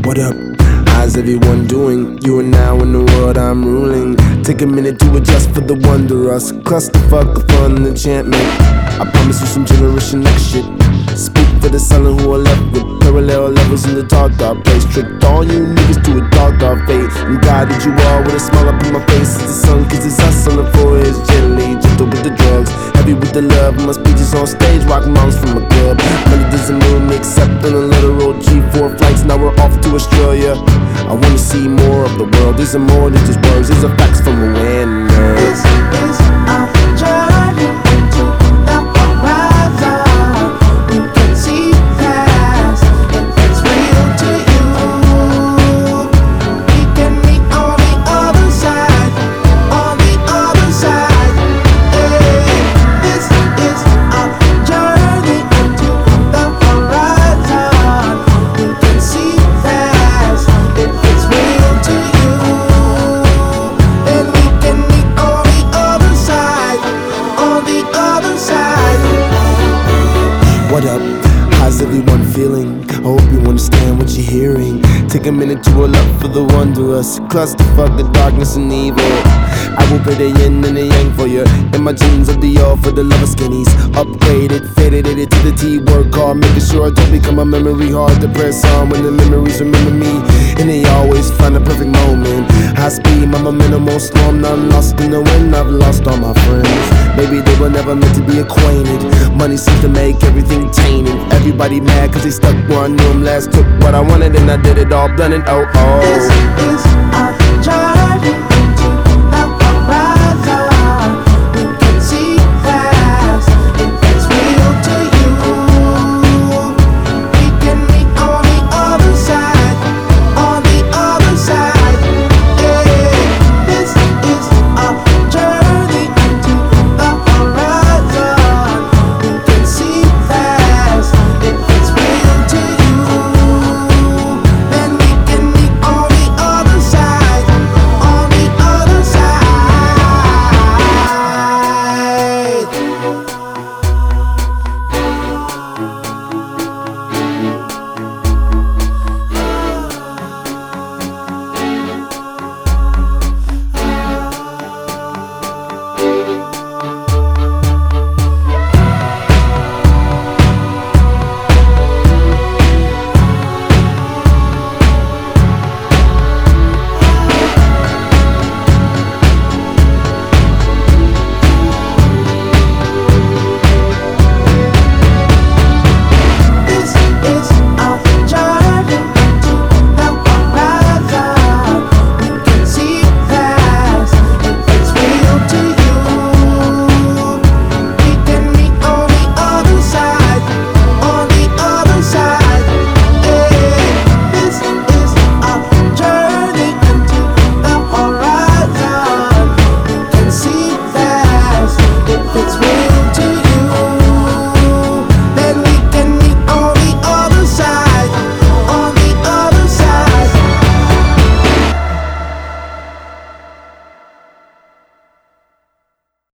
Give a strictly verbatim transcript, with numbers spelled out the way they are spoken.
What up? How's everyone doing? You are now in the world I'm ruling. Take a minute to adjust for the wonder us. Clusterfuck of fun and enchantment. I promise you some generation next shit. Speak for the silent who are left with parallel levels in the dark, dark place. Tricked all you niggas to a dark, dark fate, and guided you all with a smile up in my face. It's the sun, cause it's us on the forehead. Gently, gentle with the drugs, heavy with the love. My speeches on stage, rock moms from a club. Money doesn't move me except on a literal G four flights. Now we're off to Australia. I wanna see more of the world. These are more than just words, these are facts from awareness. This is our journey into the horizon. You can see past if it's real to you. We can meet on the other side, on the other side. Hey, this is our journey into the horizon. You can see past if it's real to you. And we can meet on the other side, on the other side. What up? How's everyone feeling? I hope you understand what you're hearing. Take a minute to roll up for the wondrous. Clusterfuck the darkness and evil. I will pay the yin and the yang for you. In my jeans of the all for the lover skinnies. Upgraded, faded it to the T. Work hard, making sure I don't become a memory. Hard to press on when the memories remember me. And they always find a perfect moment. High speed, my momentum won't slow. I'm not lost in the wind. I've lost all my friends. Maybe they were never meant to be acquainted. Money seems to make everything tainted. Everybody mad cause they stuck where I knew them last. Took what I wanted and I did it all blended. Oh, oh. This is our